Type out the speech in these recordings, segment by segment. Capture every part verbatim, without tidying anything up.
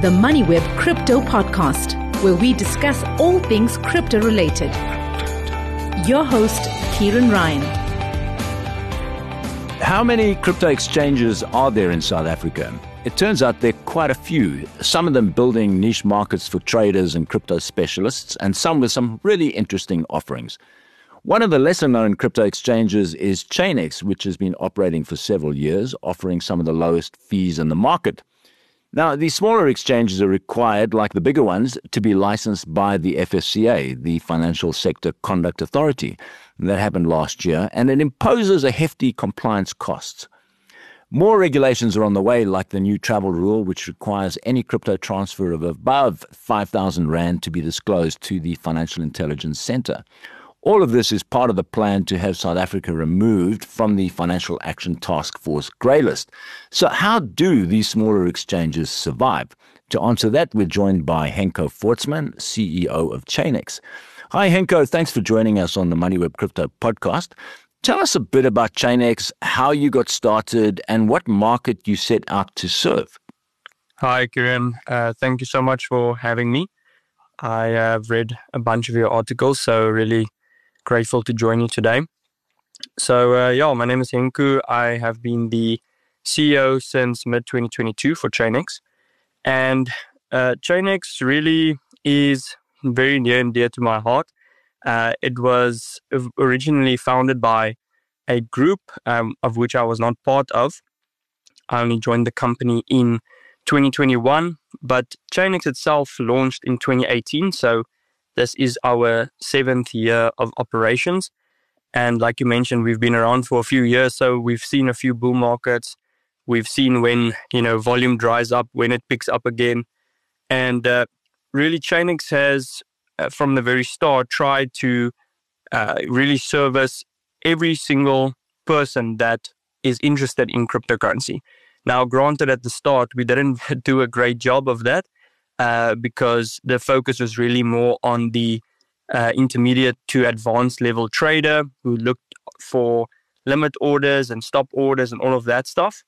the MoneyWeb Crypto Podcast, where we discuss all things crypto related. Your host, Kieran Ryan. How many crypto exchanges are there in South Africa? It turns out there are quite a few, some of them building niche markets for traders and crypto specialists, and some with some really interesting offerings. One of the lesser-known crypto exchanges is Chainx, which has been operating for several years, offering some of the lowest fees in the market. Now, these smaller exchanges are required, like the bigger ones, to be licensed by the F S C A, the Financial Sector Conduct Authority. That happened last year, and it imposes a hefty compliance cost. More regulations are on the way, like the new travel rule, which requires any crypto transfer of above five thousand rand to be disclosed to the Financial Intelligence Centre. All of this is part of the plan to have South Africa removed from the Financial Action Task Force grey list. So how do these smaller exchanges survive? To answer that, we're joined by Henko Voortsman, C E O of Chainx. Hi, Henko. Thanks for joining us on the MoneyWeb Crypto Podcast. Tell us a bit about Chainx, how you got started, and what market you set out to serve. Hi, Kieran. Uh, thank you so much for having me. I have read a bunch of your articles, so really grateful to join you today. So, uh, yeah, my name is Henko. I have been the C E O since mid twenty twenty-two for Chainx. And uh, Chainx really is very near and dear to my heart. Uh, it was originally founded by a group um, of which I was not part of. I only joined the company in twenty twenty-one, but Chainx itself launched in twenty eighteen, so this is our seventh year of operations. And like you mentioned, we've been around for a few years, so we've seen a few bull markets. We've seen when, you know, volume dries up, when it picks up again. And uh, really, Chainx has, uh, from the very start, tried to uh, really service every single person that is interested in cryptocurrency. Now, granted, at the start, we didn't do a great job of that uh, because the focus was really more on the uh, intermediate to advanced level trader who looked for limit orders and stop orders and all of that stuff.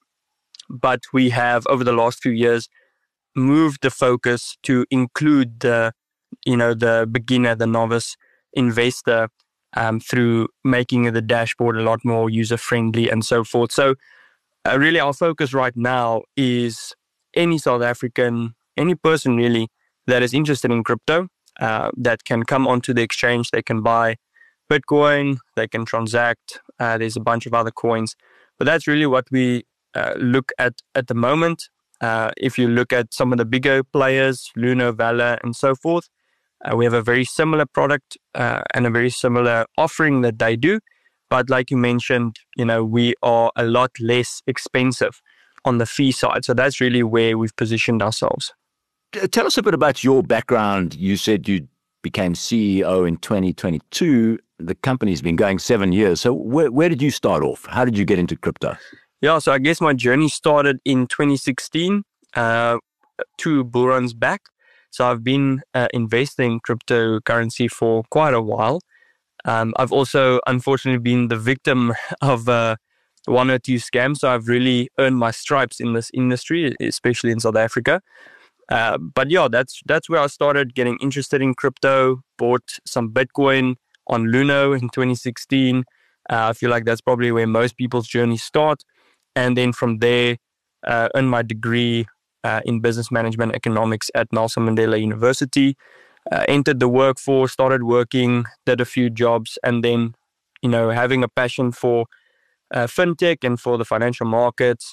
But we have, over the last few years, moved the focus to include the, you know, the beginner, the novice investor um, through making the dashboard a lot more user-friendly and so forth. So uh, really our focus right now is any South African, any person really that is interested in crypto, uh, that can come onto the exchange. They can buy Bitcoin, they can transact. Uh, there's a bunch of other coins. But that's really what we uh, look at at the moment. Uh, if you look at some of the bigger players, Luno, Valor, and so forth, uh, we have a very similar product uh, and a very similar offering that they do. But like you mentioned, you know, we are a lot less expensive on the fee side. So that's really where we've positioned ourselves. Tell us a bit about your background. You said you became C E O in twenty twenty-two. The company's been going seven years. So where, where did you start off? How did you get into crypto? Yeah, so I guess my journey started in twenty sixteen, uh, two bull runs back. So I've been uh, investing in cryptocurrency for quite a while. Um, I've also, unfortunately, been the victim of uh, one or two scams. So I've really earned my stripes in this industry, especially in South Africa. Uh, but yeah, that's that's where I started getting interested in crypto, bought some Bitcoin on Luno in twenty sixteen. Uh, I feel like that's probably where most people's journeys start. And then from there, uh, earned my degree uh, in business management economics at Nelson Mandela University. Uh, entered the workforce, started working, did a few jobs, and then, you know, having a passion for uh, fintech and for the financial markets,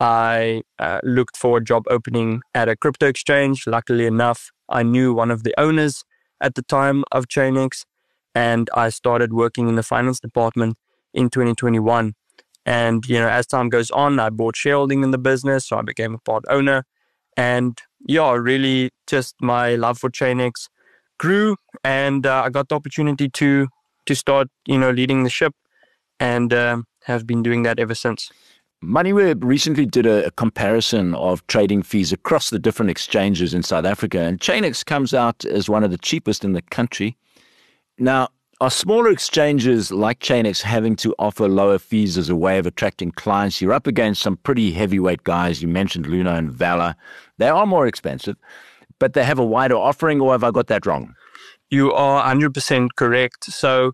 I uh, looked for a job opening at a crypto exchange. Luckily enough, I knew one of the owners at the time of Chainx, and I started working in the finance department in twenty twenty-one. And, you know, as time goes on, I bought shareholding in the business, so I became a part owner. And yeah, really just my love for Chainx grew, and uh, I got the opportunity to to start, you know, leading the ship, and uh, have been doing that ever since. MoneyWeb recently did a, a comparison of trading fees across the different exchanges in South Africa, and Chainx comes out as one of the cheapest in the country. Now, are smaller exchanges like Chainx having to offer lower fees as a way of attracting clients? You're up against some pretty heavyweight guys. You mentioned Luno and Valor. They are more expensive, but they have a wider offering, or have I got that wrong? You are one hundred percent correct. So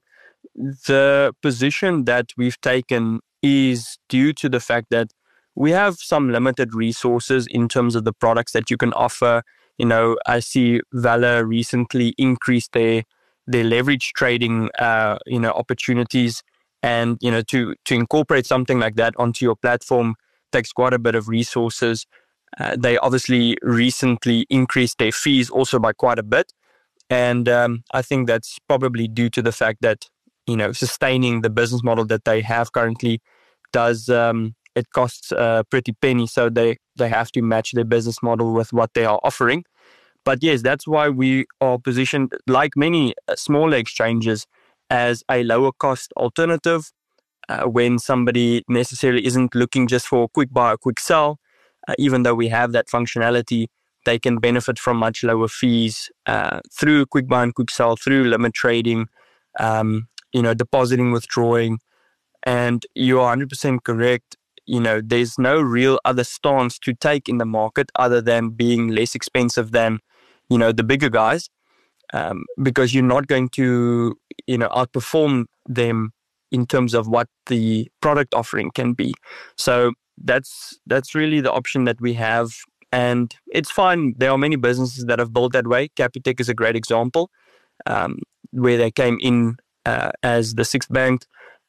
the position that we've taken is due to the fact that we have some limited resources in terms of the products that you can offer. You know, I see Valour recently increased their their leverage trading, uh, you know, opportunities, and you know, to to incorporate something like that onto your platform takes quite a bit of resources. Uh, they obviously recently increased their fees also by quite a bit, and um, I think that's probably due to the fact that you know sustaining the business model that they have currently does. Um, It costs a pretty penny, so they, they have to match their business model with what they are offering. But yes, that's why we are positioned, like many smaller exchanges, as a lower cost alternative. Uh, when somebody necessarily isn't looking just for a quick buy or quick sell, uh, even though we have that functionality, they can benefit from much lower fees uh, through quick buy and quick sell, through limit trading, um, you know, depositing, withdrawing. And you are one hundred percent correct. You know, there's no real other stance to take in the market other than being less expensive than, you know, the bigger guys, um, because you're not going to, you know, outperform them in terms of what the product offering can be. So that's that's really the option that we have, and it's fine. There are many businesses that have built that way. Capitec is a great example, um, where they came in uh, as the sixth bank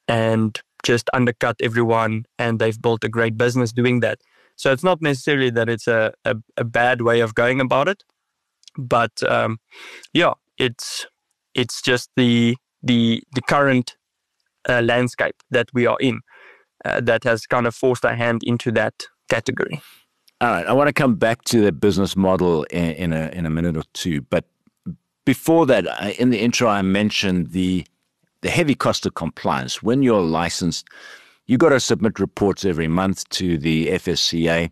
and just undercut everyone, and they've built a great business doing that. So it's not necessarily that it's a, a, a bad way of going about it, but um, yeah, it's it's just the the the current uh, landscape that we are in uh, that has kind of forced our hand into that category. All right, I want to come back to the business model in, in a in a minute or two, but before that, in the intro, I mentioned the the heavy cost of compliance. When you're licensed, you got to submit reports every month to the F S C A.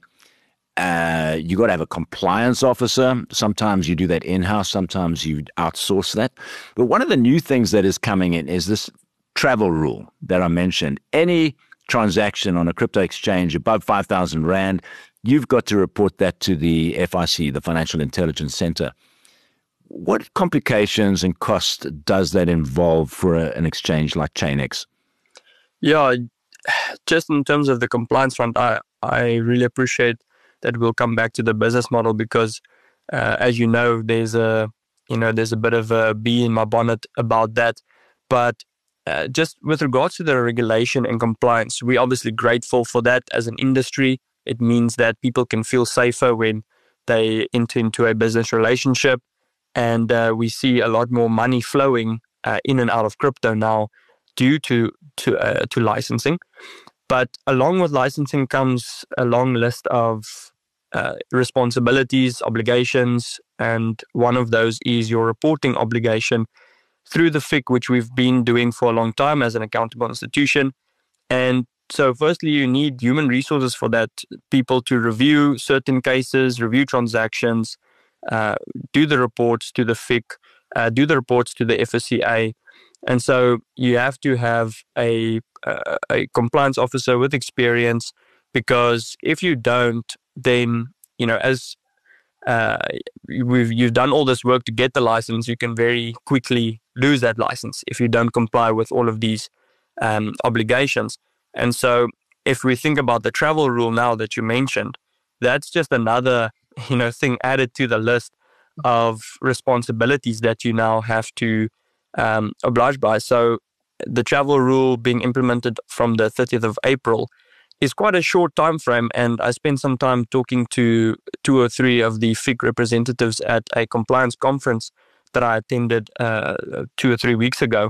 Uh, you got to have a compliance officer. Sometimes you do that in-house. Sometimes you outsource that. But one of the new things that is coming in is this travel rule that I mentioned. Any transaction on a crypto exchange above five thousand Rand, you've got to report that to the F I C, the Financial Intelligence Center. What complications and cost does that involve for a, an exchange like Chainix? Yeah, just in terms of the compliance front, I, I really appreciate that we'll come back to the business model because, uh, as you know, there's a you know there's a bit of a bee in my bonnet about that. But uh, just with regards to the regulation and compliance, we're obviously grateful for that as an industry. It means that people can feel safer when they enter into a business relationship. And uh, we see a lot more money flowing uh, in and out of crypto now due to to uh, to licensing. But along with licensing comes a long list of uh, responsibilities, obligations, and one of those is your reporting obligation through the F I C, which we've been doing for a long time as an accountable institution. And so firstly, you need human resources for that, people to review certain cases, review transactions, Uh, do the reports to the F I C, uh, do the reports to the F S C A. And so you have to have a, uh, a compliance officer with experience, because if you don't, then, you know, as uh, we've, you've done all this work to get the license, you can very quickly lose that license if you don't comply with all of these um, obligations. And so if we think about the travel rule now that you mentioned, that's just another you know, thing added to the list of responsibilities that you now have to um, oblige by. So the travel rule being implemented from the thirtieth of April is quite a short time frame. And I spent some time talking to two or three of the F I C representatives at a compliance conference that I attended uh, two or three weeks ago,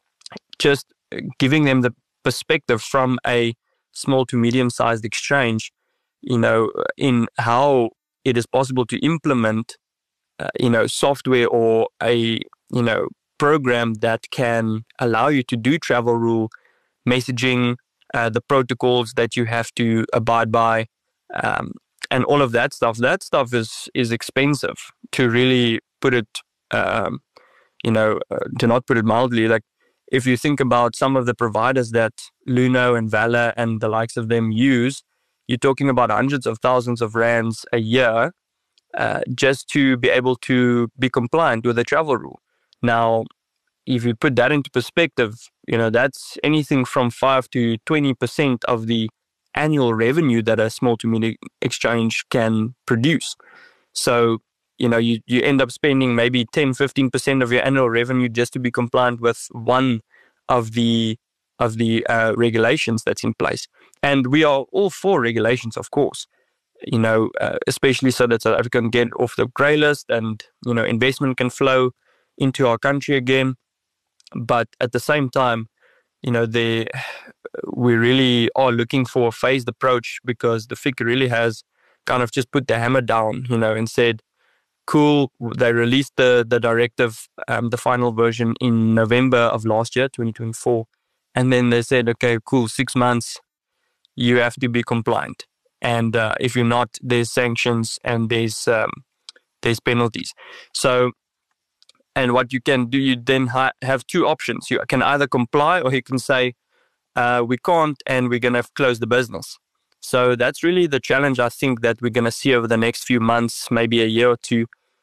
just giving them the perspective from a small to medium-sized exchange, you know, in how it is possible to implement, uh, you know, software or a, you know, program that can allow you to do travel rule messaging, uh, the protocols that you have to abide by, um, and all of that stuff. That stuff is is expensive, to really put it, um, you know, uh, to not put it mildly. Like if you think about some of the providers that Luno and Valour and the likes of them use, you're talking about hundreds of thousands of rands a year uh, just to be able to be compliant with the travel rule. Now, if you put that into perspective, you know, that's anything from five to twenty percent of the annual revenue that a small to medium exchange can produce. So, you know, you, you end up spending maybe ten, fifteen percent of your annual revenue just to be compliant with one of the of the uh, regulations that's in place. And we are all for regulations, of course, you know, uh, especially so that South Africa can get off the grey list and, you know, investment can flow into our country again. But at the same time, you know, they, we really are looking for a phased approach, because the F I C really has kind of just put the hammer down, you know, and said, cool, they released the, the directive, um, the final version in November of last year, twenty twenty-four. And then they said, okay, cool, six months, you have to be compliant. And uh, if you're not, there's sanctions and there's um, there's penalties. So, and what you can do, you then ha- have two options. You can either comply, or you can say, uh, we can't, and we're going to close the business. So that's really the challenge, I think, that we're going to see over the next few months, maybe a year or two,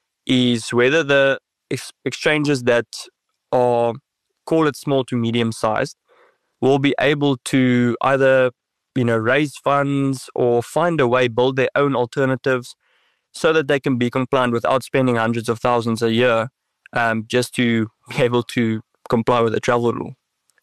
is whether the ex- exchanges that are, call it small to medium sized, will be able to either, you know, raise funds or find a way, build their own alternatives so that they can be compliant without spending hundreds of thousands a year, um, just to be able to comply with the travel rule.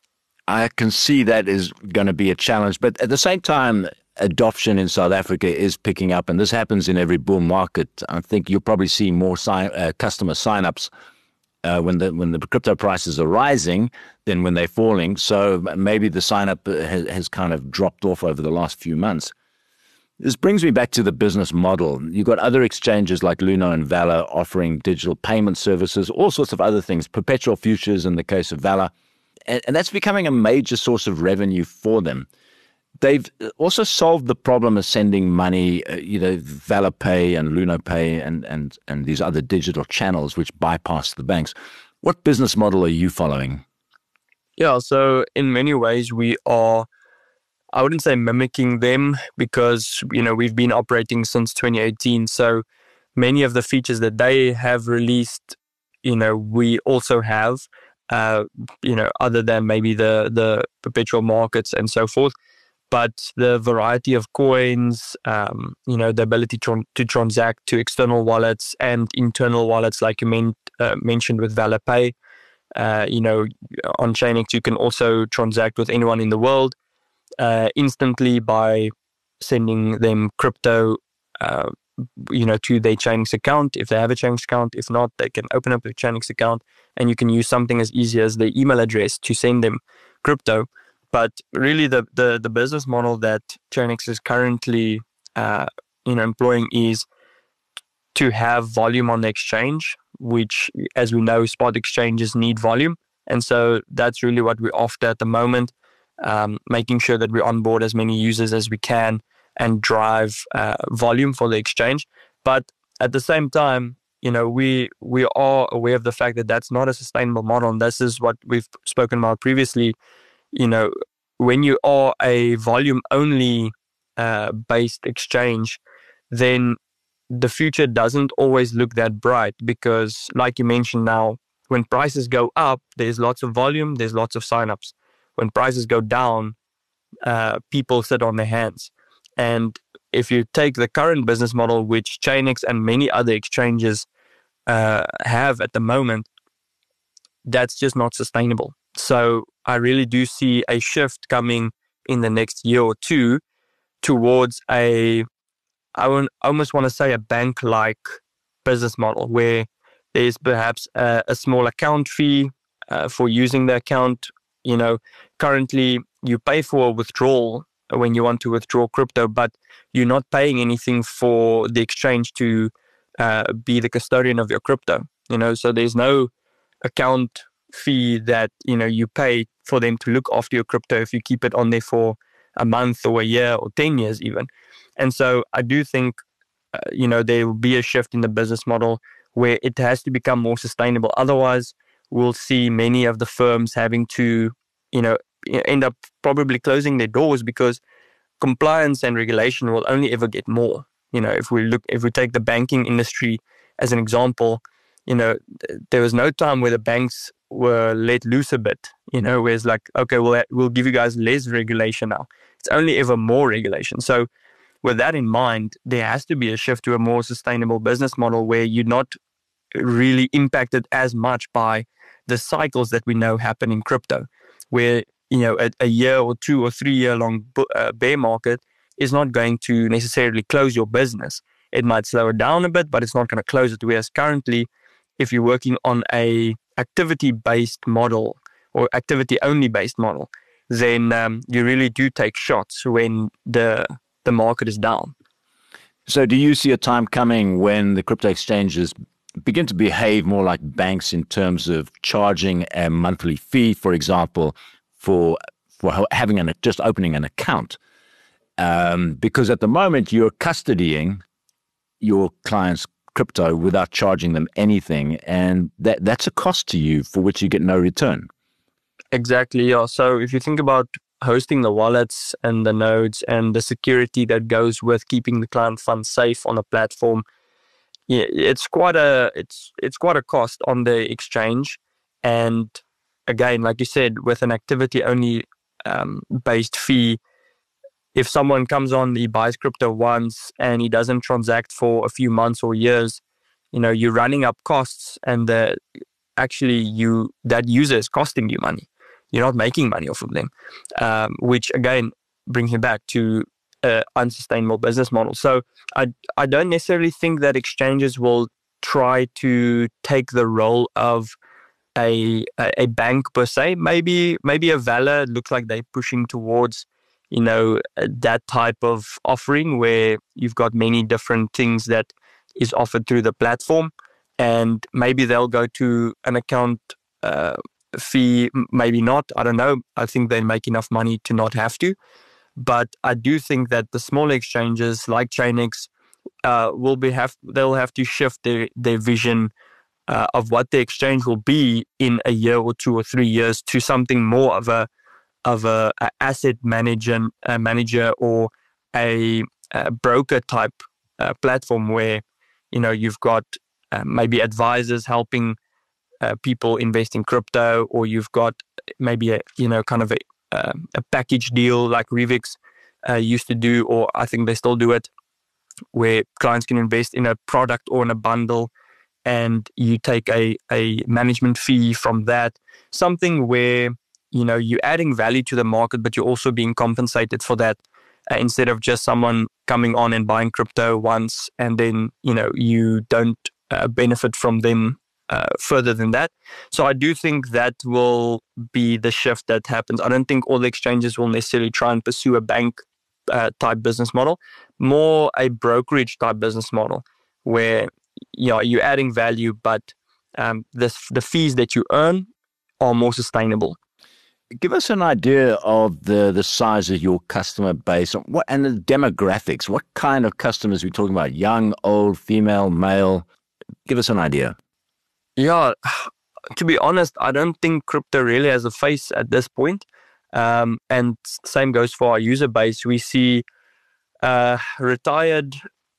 I can see that is going to be a challenge, but at the same time, adoption in South Africa is picking up, and this happens in every bull market. I think you'll probably see more sign, uh, customer signups uh, when the when the crypto prices are rising than when they're falling. So maybe the sign up has, has kind of dropped off over the last few months. This brings me back to the business model. You've got other exchanges like Luno and Valor offering digital payment services, all sorts of other things, perpetual futures in the case of Valor. And, and that's becoming a major source of revenue for them. They've also solved the problem of sending money, uh, you know, Valor Pay and Luno Pay and, and, and these other digital channels which bypass the banks. What business model are you following? Yeah, so in many ways we are, I wouldn't say mimicking them, because, you know, we've been operating since twenty eighteen. So many of the features that they have released, you know, we also have, uh, you know, other than maybe the, the perpetual markets and so forth. But the variety of coins, um, you know, the ability to, to transact to external wallets and internal wallets, like you meant, uh, mentioned with Valor Pay. Uh, you know, on Chainix, you can also transact with anyone in the world uh, instantly by sending them crypto, uh, you know, to their Chainix account. If they have a Chainix account, if not, they can open up a Chainix account, and you can use something as easy as the email address to send them crypto. But really, the, the, the business model that Chainix is currently uh, you know, employing is to have volume on the exchange, which, as we know, spot exchanges need volume. And so that's really what we're after at the moment, um, making sure that we onboard as many users as we can and drive uh, volume for the exchange. But at the same time, you know, we we are aware of the fact that that's not a sustainable model. And this is what we've spoken about previously. You know, when you are a volume-only uh, based exchange, then the future doesn't always look that bright, because, like you mentioned now, when prices go up, there's lots of volume, there's lots of signups. When prices go down, uh, people sit on their hands. And if you take the current business model, which Chainix and many other exchanges uh, have at the moment, that's just not sustainable. So I really do see a shift coming in the next year or two towards a, I would almost want to say a bank-like business model, where there's perhaps a, a small account fee uh, for using the account. You know, currently you pay for a withdrawal when you want to withdraw crypto, but you're not paying anything for the exchange to uh, be the custodian of your crypto. You know, so there's no account fee that, you know, you pay for them to look after your crypto if you keep it on there for a month or a year or ten years even. And so I do think, uh, you know, there will be a shift in the business model where it has to become more sustainable. Otherwise, we'll see many of the firms having to, you know, end up probably closing their doors, because compliance and regulation will only ever get more. You know, if we look, if we take the banking industry as an example, you know, th- there was no time where the banks were let loose a bit. You know, where it's like, okay, well, we'll give you guys less regulation now. It's only ever more regulation. So with that in mind, there has to be a shift to a more sustainable business model where you're not really impacted as much by the cycles that we know happen in crypto, where, you know, a, a year or two or three year long uh, bear market is not going to necessarily close your business. It might slow it down a bit, but it's not going to close it. Whereas currently, if you're working on a activity-based model or activity-only based model, then um, you really do take shots when the the market is down. So do you see a time coming when the crypto exchanges begin to behave more like banks in terms of charging a monthly fee, for example, for for having an just opening an account? Um, because at the moment you're custodying your clients' crypto without charging them anything, and that that's a cost to you for which you get no return. Exactly, yeah. So if you think about hosting the wallets and the nodes and the security that goes with keeping the client funds safe on a platform, yeah, it's quite a it's it's quite a cost on the exchange. And again, like you said, with an activity only um, based fee, if someone comes on, he buys crypto once and he doesn't transact for a few months or years, you know, you're running up costs, and the actually you that user is costing you money. You're not making money off of them, um, which again brings me back to an unsustainable business model. So I I don't necessarily think that exchanges will try to take the role of a a, a bank per se. Maybe maybe a Valour looks like they're pushing towards, you know, that type of offering where you've got many different things that is offered through the platform, and maybe they'll go to an account uh, fee, maybe not. I don't know. I think they make enough money to not have to. But I do think that the smaller exchanges like Chainix uh, will be have they'll have to shift their their vision uh, of what the exchange will be in a year or two or three years to something more of a of a, a asset manager, a manager or a, a broker type uh, platform where, you know, you've got uh, maybe advisors helping uh, people invest in crypto, or you've got maybe a, you know, kind of a, uh, a package deal like Revix uh, used to do, or I think they still do it, where clients can invest in a product or in a bundle, and you take a, a management fee from that. Something where, you know, you're adding value to the market, but you're also being compensated for that, uh, instead of just someone coming on and buying crypto once and then, you know, you don't uh, benefit from them uh, further than that. So I do think that will be the shift that happens. I don't think all the exchanges will necessarily try and pursue a bank uh, type business model, more a brokerage type business model where, you know, you're adding value, but um, the, the fees that you earn are more sustainable. Give us an idea of the, the size of your customer base and, what, and the demographics. What kind of customers are we talking about? Young, old, female, male? Give us an idea. Yeah, to be honest, I don't think crypto really has a face at this point. Um, and same goes for our user base. We see uh, retired,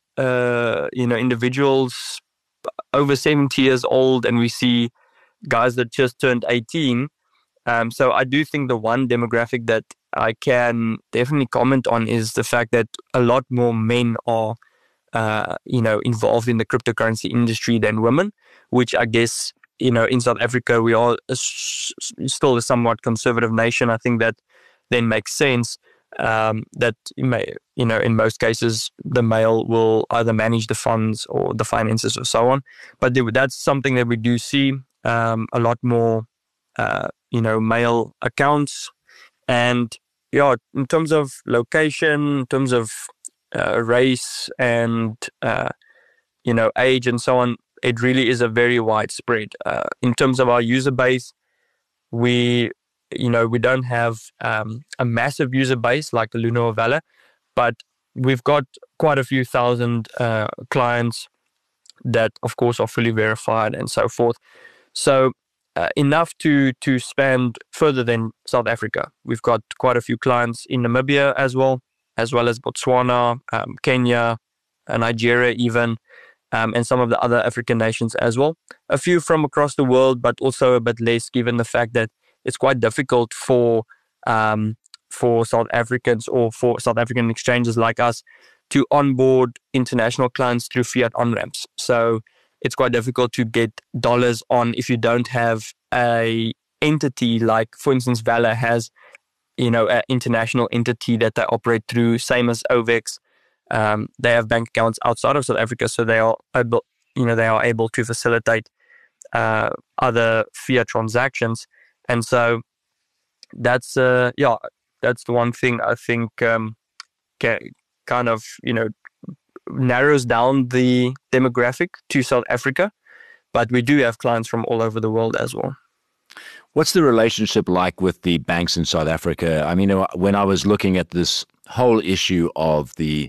uh, you know, individuals over seventy years old, and we see guys that just turned eighteen. Um, so I do think the one demographic that I can definitely comment on is the fact that a lot more men are, uh, you know, involved in the cryptocurrency industry than women, which I guess, you know, in South Africa, we are a, still a somewhat conservative nation. I think that then makes sense um, that, you, may, you know, in most cases, the male will either manage the funds or the finances or so on. But that's something that we do see um, a lot more Uh, you know, male accounts. And yeah, in terms of location, in terms of uh, race and, uh, you know, age and so on, it really is a very wide spread. Uh, in terms of our user base, we, you know, we don't have um, a massive user base like Luna or Valour, but we've got quite a few thousand uh, clients that, of course, are fully verified and so forth. So Uh, enough to to span further than South Africa. We've got quite a few clients in Namibia as well, as well as Botswana, um, Kenya, uh, Nigeria even, um, and some of the other African nations as well. A few from across the world, but also a bit less, given the fact that it's quite difficult for um, for South Africans or for South African exchanges like us to onboard international clients through fiat on-ramps. So it's quite difficult to get dollars on if you don't have a entity like, for instance, Valour has, you know, an international entity that they operate through, same as OVEX. Um, they have bank accounts outside of South Africa, so they are able, you know, they are able to facilitate uh, other fiat transactions. And so that's, uh, yeah, that's the one thing I think um, kind of, you know, narrows down the demographic to South Africa. But we do have clients from all over the world as well. What's the relationship like with the banks in South Africa? I mean, when I was looking at this whole issue of the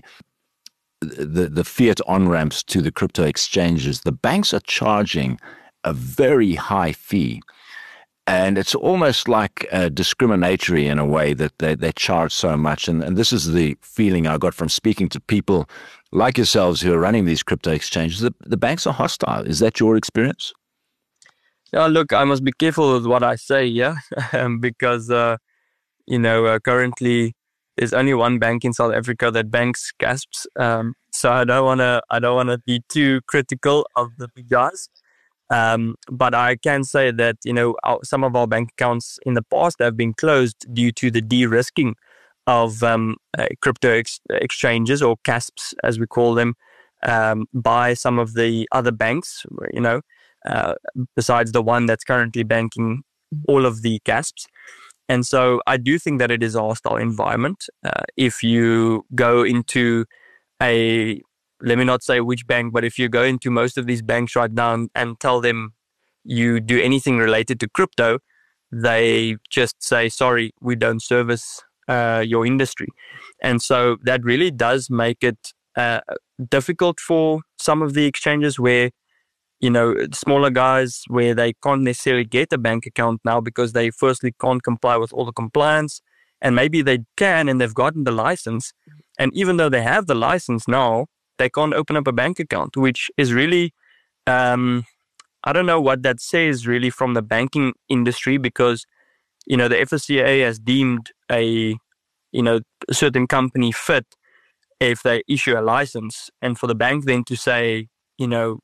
the, the fiat on-ramps to the crypto exchanges, the banks are charging a very high fee. And it's almost like uh, discriminatory in a way that they, they charge so much. And, and this is the feeling I got from speaking to people like yourselves who are running these crypto exchanges. The, the banks are hostile. Is that your experience? Yeah, look, I must be careful with what I say, yeah, because, uh, you know, uh, currently there's only one bank in South Africa that banks CASPs. Um, so I don't want to I don't want to be too critical of the big guys. Um, but I can say that, you know, our, some of our bank accounts in the past have been closed due to the de-risking of um, uh, crypto ex- exchanges, or CASPs as we call them, um, by some of the other banks, you know, uh, besides the one that's currently banking all of the CASPs. And so I do think that it is a hostile environment. Uh, if you go into a, let me not say which bank, but if you go into most of these banks right now and, and tell them you do anything related to crypto, they just say, sorry, we don't service uh, your industry. And so that really does make it uh, difficult for some of the exchanges where, you know, smaller guys, where they can't necessarily get a bank account now because they firstly can't comply with all the compliance, and maybe they can and they've gotten the license. And even though they have the license now, they can't open up a bank account, which is really, um, I don't know what that says really from the banking industry, because, you know, the F S C A has deemed a, you know, a certain company fit if they issue a license. And for the bank then to say, you know,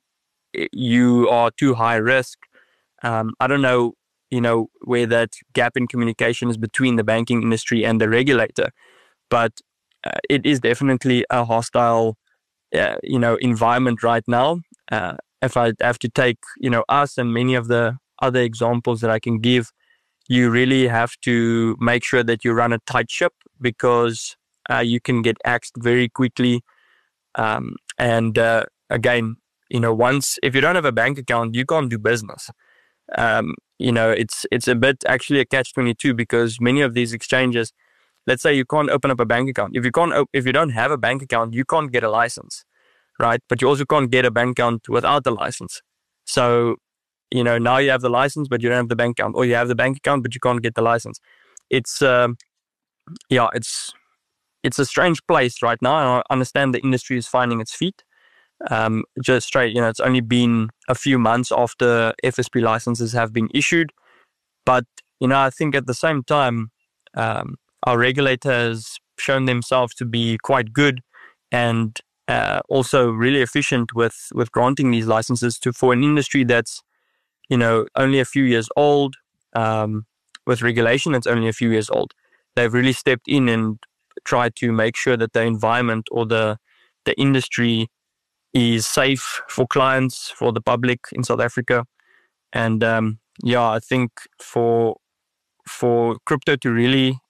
you are too high risk. Um, I don't know, you know, where that gap in communication is between the banking industry and the regulator, but uh, it is definitely a hostile, uh, you know, environment right now. Uh, if I have to take, you know, us and many of the other examples that I can give, you really have to make sure that you run a tight ship, because uh, you can get axed very quickly. Um, and uh, again, you know, once, if you don't have a bank account, you can't do business. Um, you know, it's it's a bit actually a catch twenty-two, because many of these exchanges, let's say you can't open up a bank account. If you can't, op- if you don't have a bank account, you can't get a license, right? But you also can't get a bank account without the license. So, you know, now you have the license, but you don't have the bank account, or you have the bank account, but you can't get the license. It's, um, yeah, it's it's a strange place right now. And I understand the industry is finding its feet. Um, just straight, you know, it's only been a few months after F S P licenses have been issued. But, you know, I think at the same time, um, our regulator has shown themselves to be quite good and uh, also really efficient with, with granting these licenses to for an industry that's, you know, only a few years old, um, with regulation that's only a few years old. They've really stepped in and tried to make sure that the environment or the the industry is safe for clients, for the public in South Africa. And um, yeah, I think for for crypto to really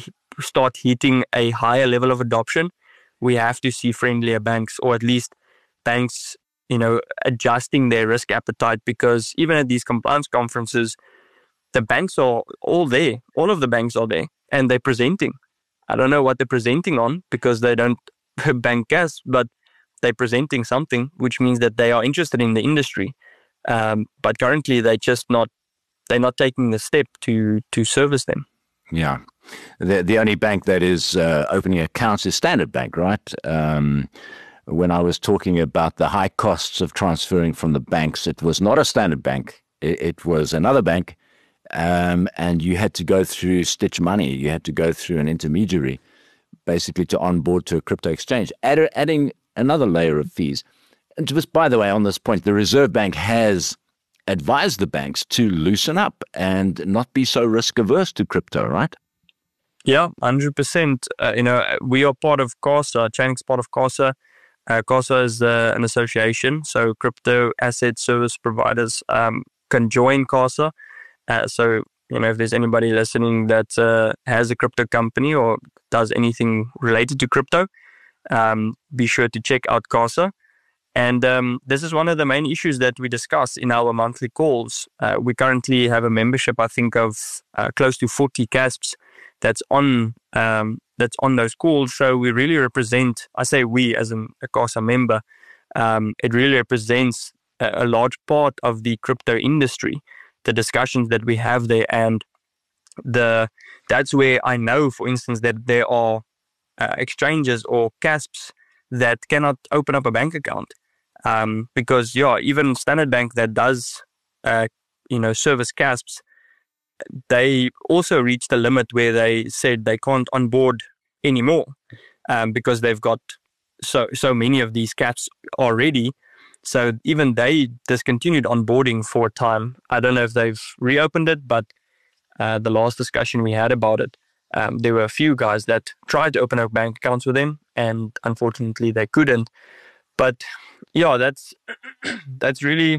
start hitting a higher level of adoption, we have to see friendlier banks, or at least banks, you know, adjusting their risk appetite, because even at these compliance conferences, the banks are all there. All of the banks are there and they're presenting. I don't know what they're presenting on, because they don't bank gas, but they're presenting something, which means that they are interested in the industry. Um, but currently, they're just not. They're not taking the step to to service them. Yeah, the the only bank that is uh, opening accounts is Standard Bank, right? Um, when I was talking about the high costs of transferring from the banks. It was not a Standard Bank. It, it was another bank. Um, and you had to go through Stitch Money. You had to go through an intermediary, basically to onboard to a crypto exchange, add, adding another layer of fees. And just, by the way, on this point, the Reserve Bank has advised the banks to loosen up and not be so risk averse to crypto, right? Yeah, one hundred percent. Uh, you know, we are part of CASA, Chainix part of CASA. Uh, CASA is uh, an association, so crypto asset service providers um, can join CASA. Uh, so, you know, if there's anybody listening that uh, has a crypto company or does anything related to crypto, um, be sure to check out CASA. And um, this is one of the main issues that we discuss in our monthly calls. Uh, we currently have a membership, I think, of uh, close to forty C A S Ps that's on um, that's on those calls. So we really represent, I say we as a, a CASA member, um, it really represents a, a large part of the crypto industry, the discussions that we have there. And the that's where I know, for instance, that there are uh, exchanges or C A S Ps that cannot open up a bank account. Um, because, yeah, even Standard Bank that does, uh, you know, service C A S Ps, they also reached a limit where they said they can't onboard anymore um, because they've got so so many of these C A S Ps already. So even they discontinued onboarding for a time. I don't know if they've reopened it, but uh, the last discussion we had about it, um, there were a few guys that tried to open up bank accounts with them, and unfortunately they couldn't. But yeah, that's that's really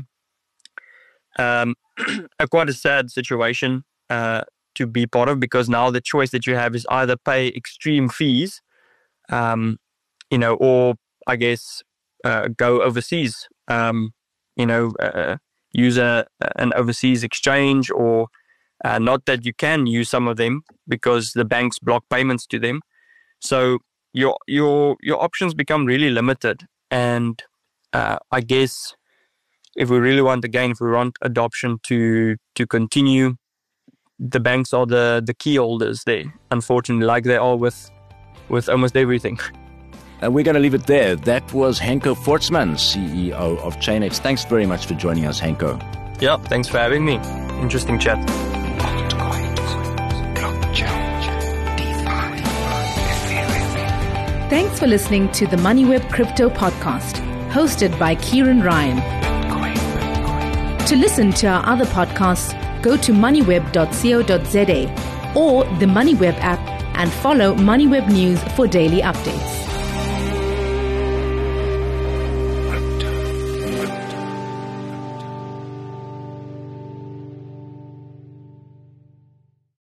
um, a quite a sad situation uh, to be part of, because now the choice that you have is either pay extreme fees, um, you know, or I guess uh, go overseas, um, you know, uh, use a, an overseas exchange, or uh, not that you can use some of them because the banks block payments to them. So your your your options become really limited. And uh, I guess if we really want, again, if we want adoption to to continue, the banks are the, the key holders there, unfortunately, like they are with, with almost everything. And we're going to leave it there. That was Henko Voortsman, C E O of Chainix. Thanks very much for joining us, Henko. Yeah, thanks for having me. Interesting chat. Thanks for listening to the MoneyWeb Crypto Podcast, hosted by Kieran Ryan. To listen to our other podcasts, go to moneyweb dot co dot za or the MoneyWeb app and follow MoneyWeb News for daily updates.